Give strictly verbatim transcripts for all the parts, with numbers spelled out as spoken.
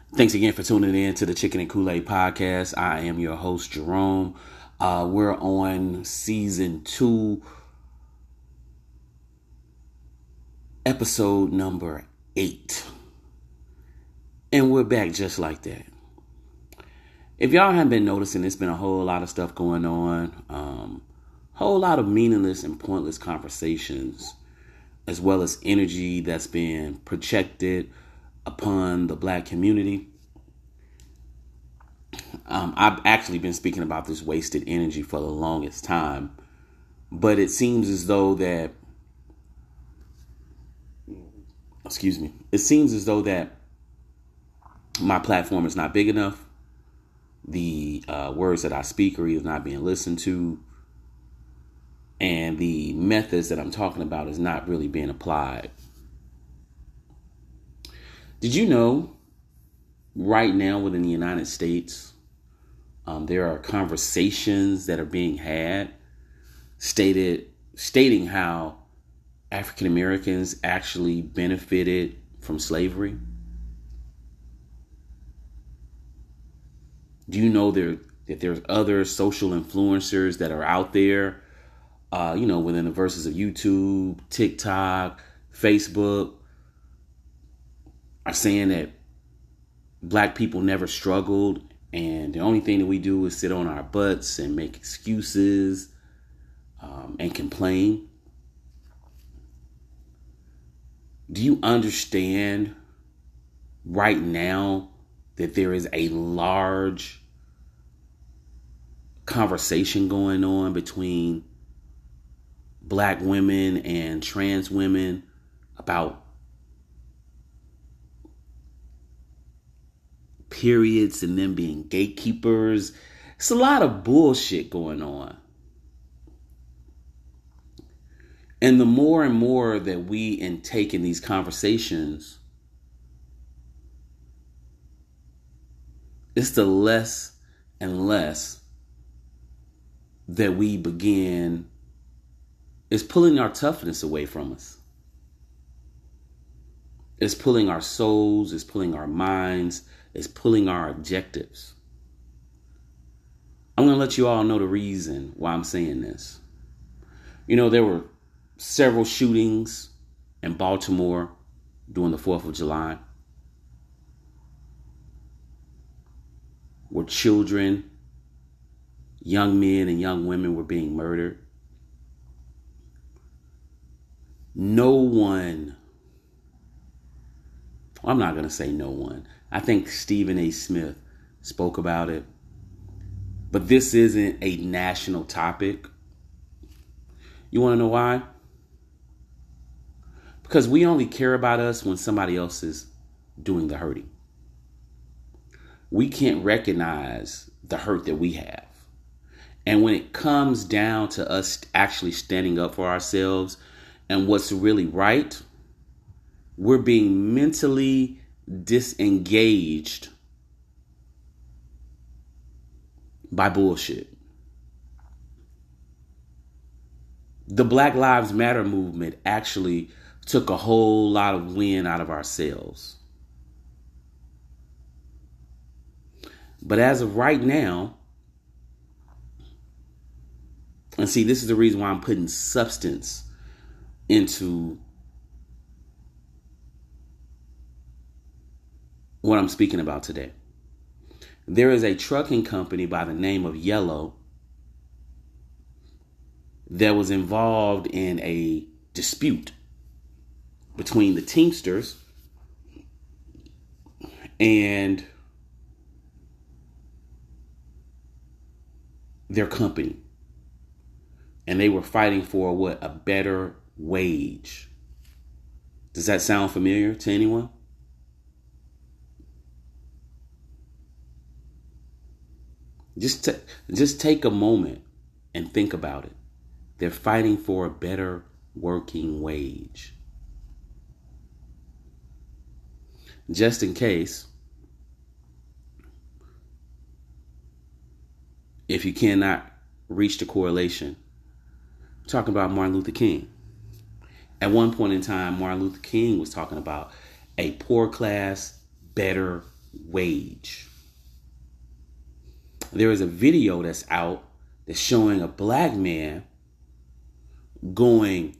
Thanks again for tuning in to the Chicken and Kool-Aid podcast. I am your host, Jerome. Uh, we're on season two, episode number eight. And we're back just like that. If y'all haven't been noticing, there's been a whole lot of stuff going on. Um, whole lot of meaningless and pointless conversations, as well as energy that's been projected upon the black community. Um, I've actually been speaking about this wasted energy for the longest time, but it seems as though that, excuse me, it seems as though that my platform is not big enough. The uh, words that I speak are either not being listened to, and the methods that I'm talking about is not really being applied. Did you know right now within the United States, um, there are conversations that are being had stated stating how African Americans actually benefited from slavery? Do you know there that there's other social influencers that are out there, uh, you know, within the verses of YouTube, TikTok, Facebook, are saying that black people never struggled and the only thing that we do is sit on our butts and make excuses um, and complain? Do you understand right now that there is a large conversation going on between black women and trans women about periods and them being gatekeepers? It's a lot of bullshit going on. And the more and more that we intake in these conversations, it's the less and less that we begin, it's pulling our toughness away from us. It's pulling our souls, it's pulling our minds, it's pulling our objectives. I'm going to let you all know the reason why I'm saying this. You know, there were several shootings in Baltimore during the fourth of July where children, young men and young women were being murdered. No one, well, I'm not going to say no one. I think Stephen A. Smith spoke about it. But this isn't a national topic. You want to know why? Because we only care about us when somebody else is doing the hurting. We can't recognize the hurt that we have. And when it comes down to us actually standing up for ourselves and what's really right, we're being mentally disengaged by bullshit. The Black Lives Matter movement actually took a whole lot of wind out of our sails. But as of right now, and see, this is the reason why I'm putting substance into what I'm speaking about today. There is a trucking company by the name of Yellow that was involved in a dispute between the Teamsters and their company. And they were fighting for what? A better wage. Does that sound familiar to anyone? Just, t- just take a moment and think about it. They're fighting for a better working wage. Just in case, if you cannot reach the correlation, I'm talking about Martin Luther King. At one point in time, Martin Luther King was talking about a poor class, better wage. There is a video that's out that's showing a black man going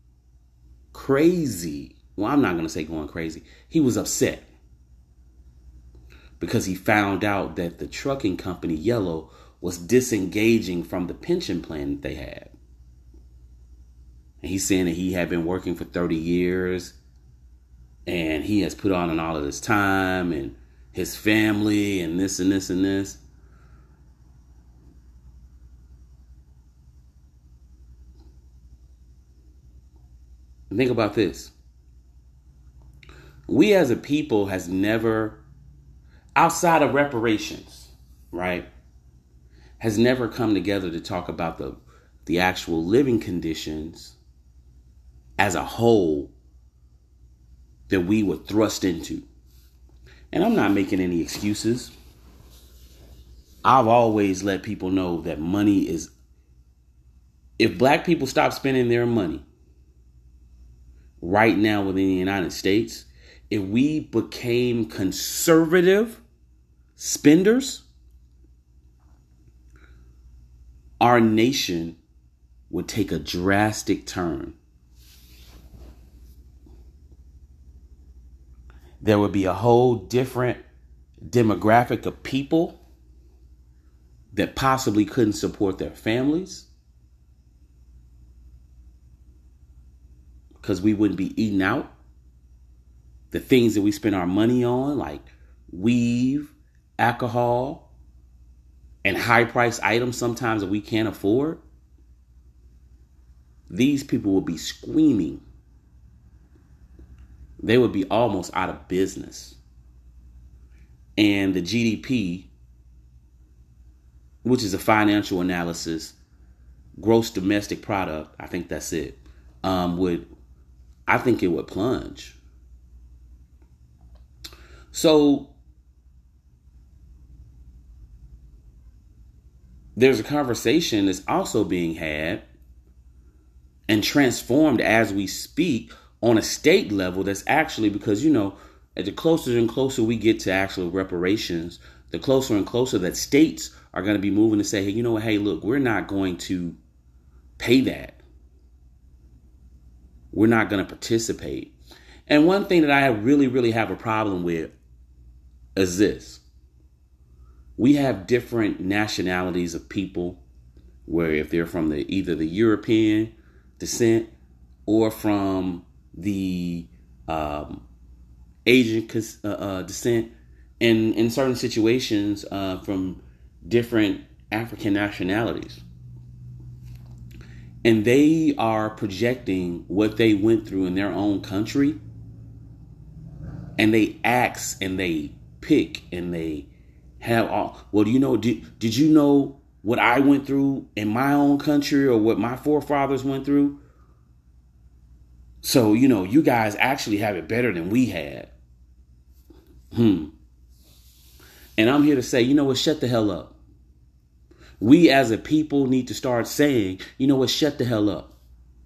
crazy. Well, I'm not going to say going crazy. He was upset because he found out that the trucking company, Yellow, was disengaging from the pension plan that they had. And he's saying that he had been working for thirty years and he has put on all of his time and his family and this and this and this. Think about this. We as a people has never, outside of reparations, right, has never come together to talk about the, the actual living conditions as a whole that we were thrust into. And I'm not making any excuses. I've always let people know that money is, if black people stop spending their money right now within the United States, if we became conservative spenders, our nation would take a drastic turn. There would be a whole different demographic of people that possibly couldn't support their families because we wouldn't be eating out. The things that we spend our money on, like weave, alcohol, and high-priced items sometimes that we can't afford, these people will be screaming. They would be almost out of business. And the G D P, which is a financial analysis, gross domestic product, I think that's it, um, would, I think it would plunge. So there's a conversation that's also being had and transformed as we speak on a state level. That's actually because, you know, the closer and closer we get to actual reparations, the closer and closer that states are going to be moving to say, hey, you know what? Hey, look, we're not going to pay that. We're not going to participate. And one thing that I really, really have a problem with is this. We have different nationalities of people where if they're from the either the European descent or from the um, Asian uh, uh, descent, and in certain situations uh, from different African nationalities. And they are projecting what they went through in their own country. And they ask and they pick and they have all, well, do you know, did, did you know what I went through in my own country or what my forefathers went through? So, you know, you guys actually have it better than we had. Hmm. And I'm here to say, you know what, shut the hell up. We as a people need to start saying, you know what, shut the hell up.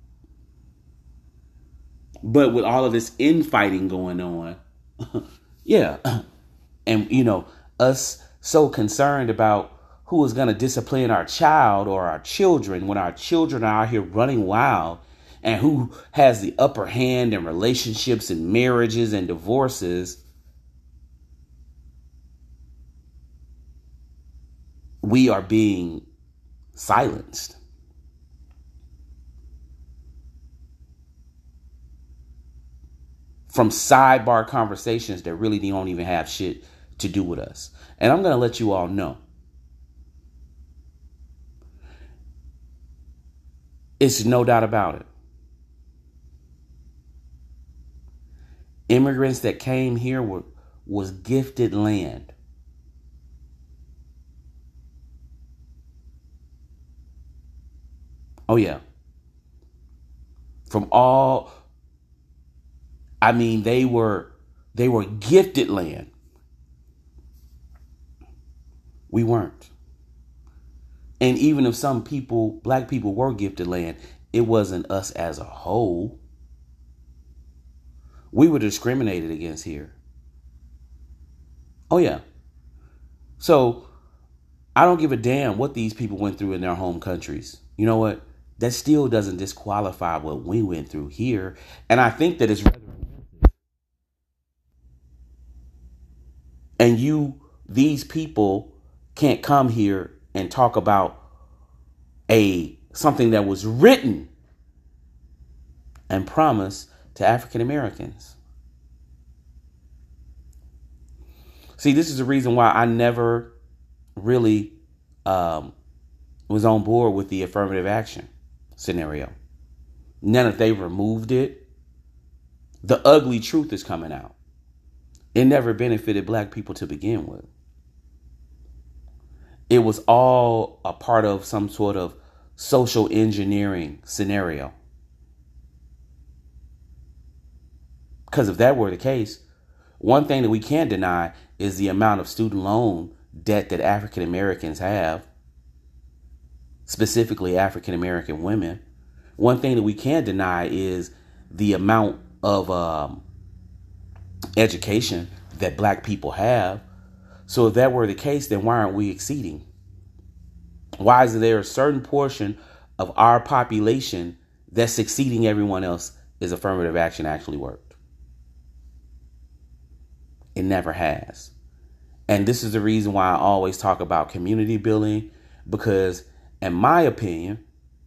But with all of this infighting going on, yeah. And, you know, us so concerned about who is going to discipline our child or our children when our children are out here running wild, and who has the upper hand in relationships and marriages and divorces. We are being silenced. From sidebar conversations that really don't even have shit to do with us. And I'm going to let you all know. It's no doubt about it. Immigrants that came here were was gifted land. Oh, yeah. From all, I mean, they were, they were gifted land. We weren't. And even if some people, black people were gifted land, it wasn't us as a whole. We were discriminated against here. Oh, yeah. So I don't give a damn what these people went through in their home countries. You know what? That still doesn't disqualify what we went through here. And I think that it's rather offensive. And you, these people can't come here and talk about a something that was written and promised to African Americans. See, this is the reason why I never really um, was on board with the affirmative action scenario. Now that they removed it, the ugly truth is coming out. It never benefited black people to begin with. It was all a part of some sort of social engineering scenario. Because if that were the case, one thing that we can't deny is the amount of student loan debt that African Americans have, specifically African American women. One thing that we can't deny is the amount of um, education that black people have. So if that were the case, then why aren't we exceeding? Why is there a certain portion of our population that's exceeding everyone else as affirmative action actually worked? It never has. And this is the reason why I always talk about community building, because in my opinion,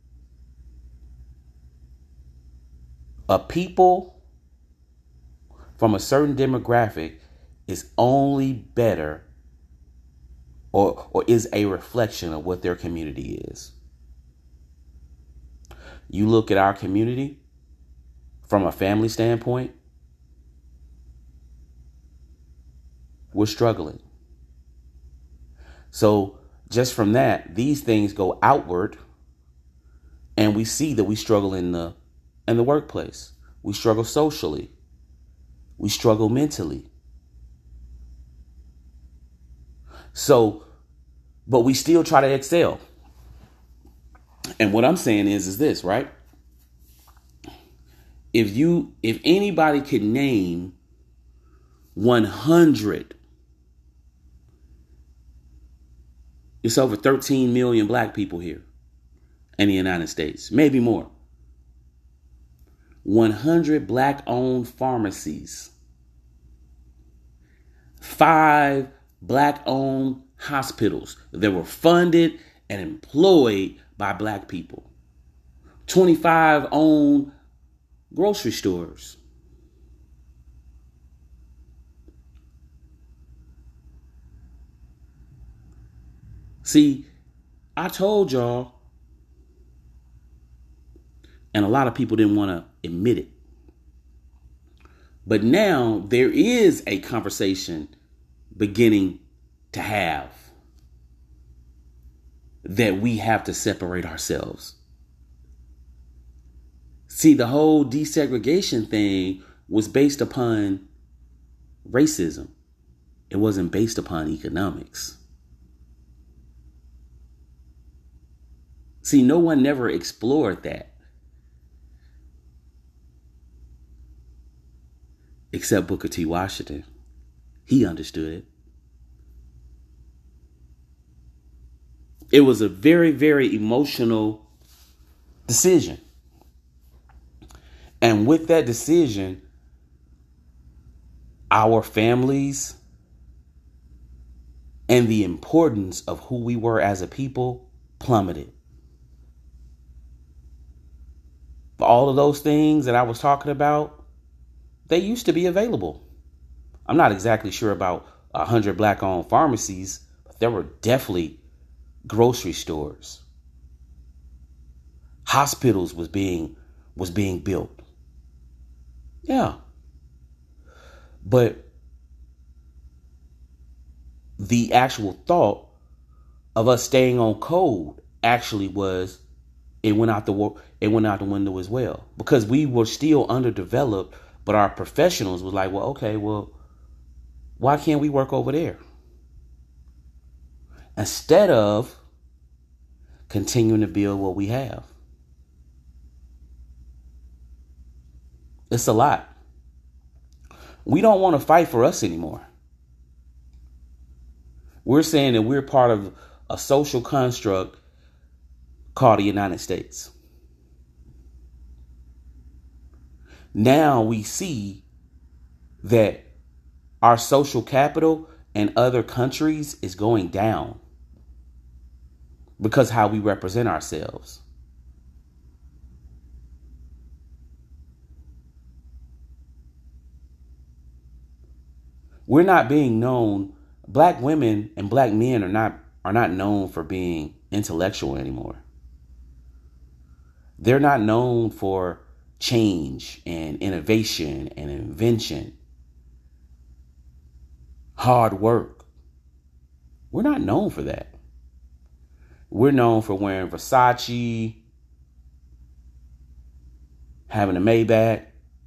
a people from a certain demographic is only better or, or is a reflection of what their community is. You look at our community from a family standpoint, we're struggling. So just from that, these things go outward, and we see that we struggle in the in the workplace. We struggle socially. We struggle mentally. So, but we still try to excel. And what I'm saying is, is this, right? If you, if anybody could name one hundred, it's over thirteen million black people here in the United States, maybe more. one hundred black owned pharmacies, five black owned hospitals that were funded and employed by black people, twenty-five owned grocery stores. See, I told y'all, and a lot of people didn't want to admit it. But now there is a conversation beginning to have that we have to separate ourselves. See, the whole desegregation thing was based upon racism. It wasn't based upon economics. See, no one never explored that. Except Booker T. Washington. He understood it. It was a very, very emotional decision. And with that decision, our families and the importance of who we were as a people plummeted. All of those things that I was talking about, they used to be available. I'm not exactly sure about one hundred black-owned pharmacies, but there were definitely grocery stores. Hospitals was being was being built. Yeah. But the actual thought of us staying on code actually was it went out the it went out the window as well, because we were still underdeveloped. But our professionals was like, well, okay, well, why can't we work over there? Instead of continuing to build what we have. It's a lot. We don't want to fight for us anymore. We're saying that we're part of a social construct called the United States. Now we see that our social capital in other countries is going down because how we represent ourselves. We're not being known. Black women and black men are not are not known for being intellectual anymore. They're not known for change and innovation and invention, hard work. We're not known for that. We're known for wearing Versace, having a Maybach,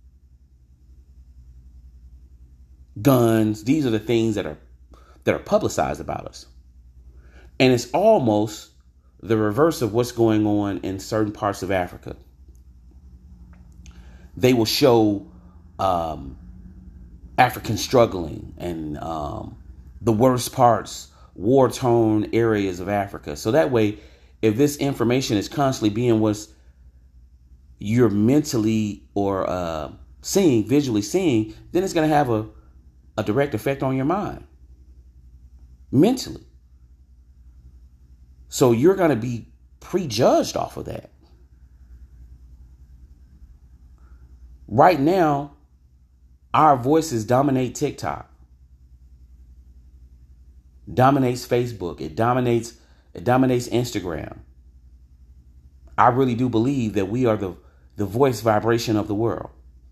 guns. These are the things that are that are publicized about us. And it's almost the reverse of what's going on in certain parts of Africa. They will show um, Africans struggling and um, the worst parts, war-torn areas of Africa. So that way, if this information is constantly being what's you're mentally or uh, seeing, visually seeing, then it's going to have a, a direct effect on your mind. Mentally. So you're going to be prejudged off of that. Right now, our voices dominate TikTok. Dominates Facebook. It dominates, it dominates Instagram. I really do believe that we are the, the voice vibration of the world.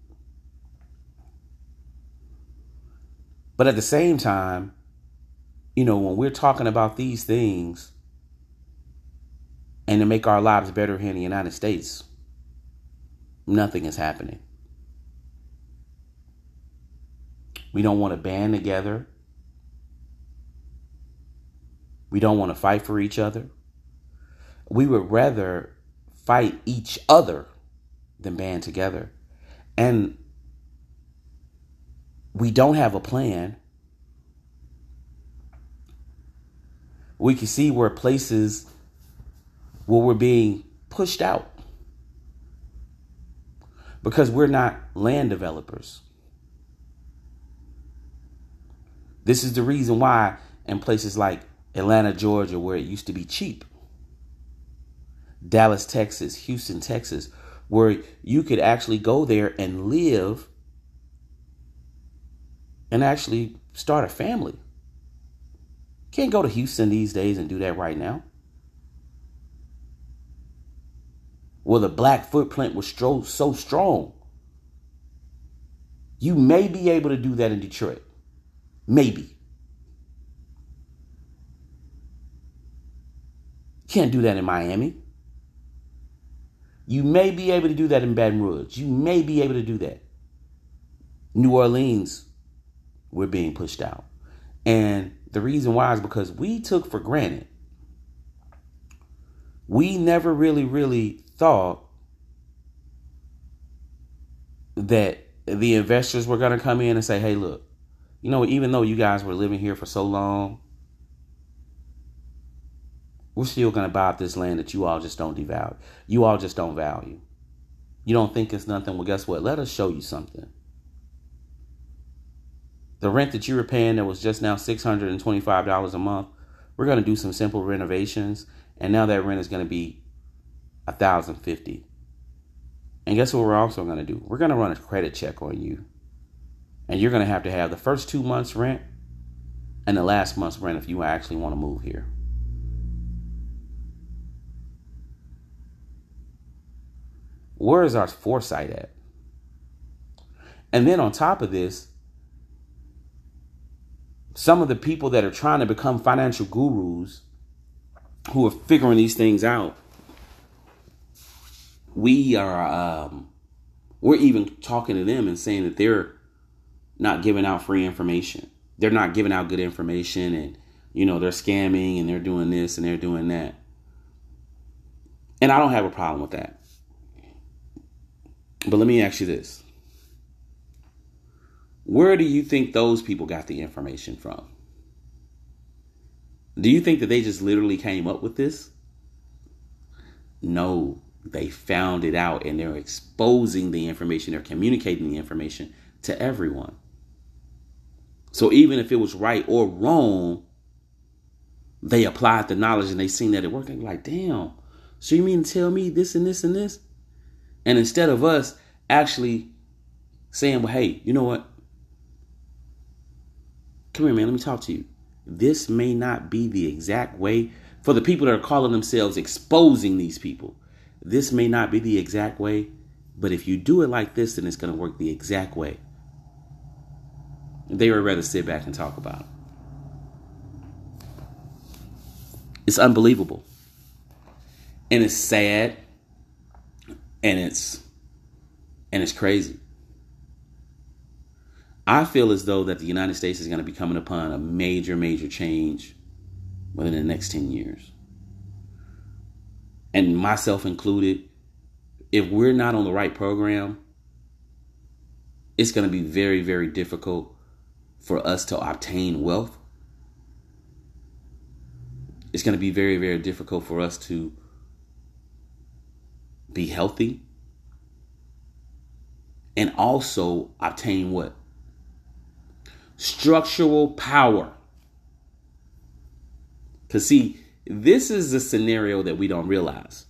But at the same time, you know, when we're talking about these things and to make our lives better here in the United States, nothing is happening. We don't want to band together. We don't want to fight for each other. We would rather fight each other than band together. And we don't have a plan. We can see where places where we're being pushed out because we're not land developers. This is the reason why in places like Atlanta, Georgia, where it used to be cheap, Dallas, Texas, Houston, Texas, where you could actually go there and live and actually start a family. Can't go to Houston these days and do that right now. Well, the black footprint was stro- so strong. You may be able to do that in Detroit. Maybe. Can't do that in Miami. You may be able to do that in Baton Rouge. You may be able to do that. New Orleans, we're being pushed out. And the reason why is because we took for granted. We never really, really thought that the investors were going to come in and say, hey, look, you know, even though you guys were living here for so long, we're still going to buy up this land that you all just don't devalue. You all just don't value. You don't think it's nothing. Well, guess what? Let us show you something. The rent that you were paying that was just now six hundred twenty-five dollars a month, we're going to do some simple renovations. And now that rent is going to be one thousand fifty dollars. And guess what we're also going to do? We're going to run a credit check on you. And you're going to have to have the first two months rent and the last month's rent if you actually want to move here. Where is our foresight at? And then on top of this, some of the people that are trying to become financial gurus who are figuring these things out, we are, um, we're even talking to them and saying that they're not giving out free information. They're not giving out good information and, you know, they're scamming and they're doing this and they're doing that. And I don't have a problem with that. But let me ask you this. Where do you think those people got the information from? Do you think that they just literally came up with this? No, they found it out and they're exposing the information. They're communicating the information to everyone. So even if it was right or wrong, they applied the knowledge and they seen that it worked. They're like, damn, so you mean to tell me this and this and this? And instead of us actually saying, well, hey, you know what? Come here, man, let me talk to you. This may not be the exact way for the people that are calling themselves exposing these people. This may not be the exact way, but if you do it like this, then it's going to work the exact way. They would rather sit back and talk about it. It's unbelievable. And it's sad. And it's and it's crazy. I feel as though that the United States is going to be coming upon a major, major change within the next ten years. And myself included, if we're not on the right program, it's going to be very, very difficult for us to obtain wealth. It's going to be very, very difficult for us to be healthy and also obtain what? Structural power. Because see, this is a scenario that we don't realize.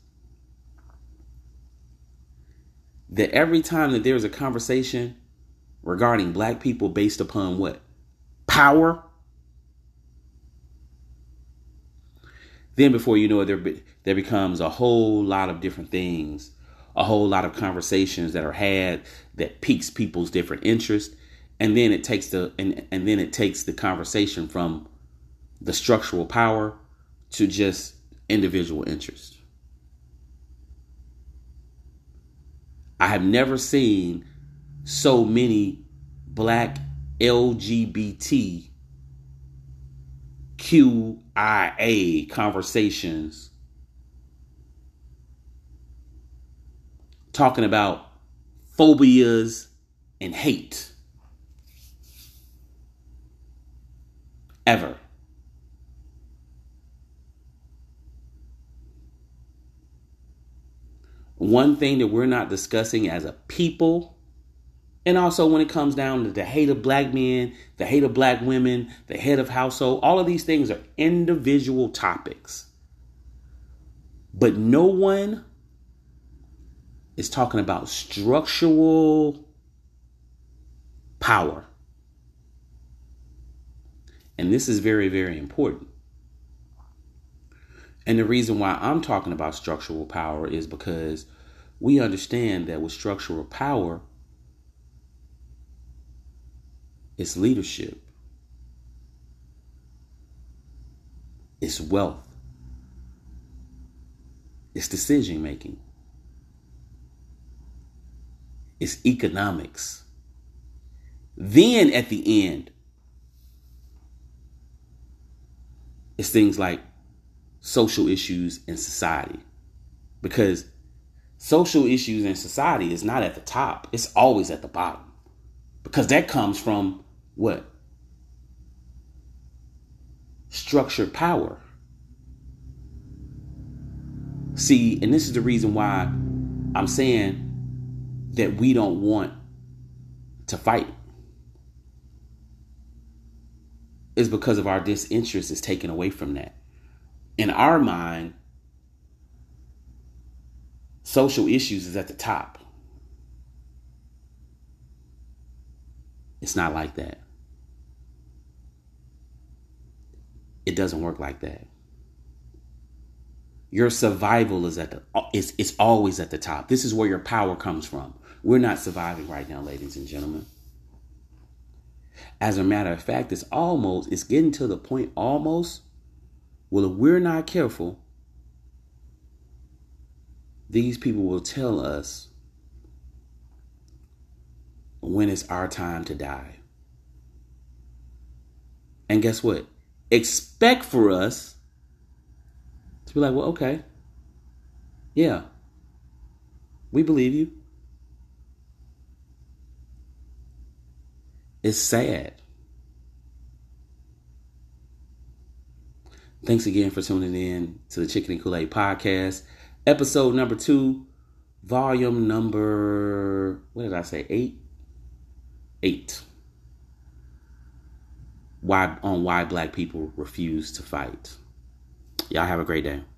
That every time that there's a conversation regarding black people based upon what? Power. Then before you know it, there, be, there becomes a whole lot of different things, a whole lot of conversations that are had that piques people's different interests. And then it takes the and, and then it takes the conversation from the structural power to just individual interest. I have never seen so many black L G B T Q I A conversations talking about phobias and hate ever. One thing that we're not discussing as a people, and also when it comes down to the hate of black men, the hate of black women, the head of household, all of these things are individual topics. But no one is talking about structural power. And this is very, very important. And the reason why I'm talking about structural power is because we understand that with structural power, it's leadership, it's wealth, it's decision making, it's economics. Then at the end, it's things like social issues in society, because social issues in society is not at the top. It's always at the bottom, because that comes from what? Structured power. See, and this is the reason why I'm saying that we don't want to fight. Is because of our disinterest is taken away from that. In our mind, social issues is at the top. It's not like that. It doesn't work like that. Your survival is at the it's, it's always at the top. This is where your power comes from. We're not surviving right now, ladies and gentlemen. As a matter of fact, it's almost, it's getting to the point almost, well, if we're not careful, these people will tell us when it's our time to die. And guess what? Expect for us to be like, well, okay, yeah, we believe you. It's sad. Thanks again for tuning in to the Chicken and Kool-Aid podcast, episode number two, volume number, what did I say, eight? Eight. Why on why black people refuse to fight. Y'all have a great day.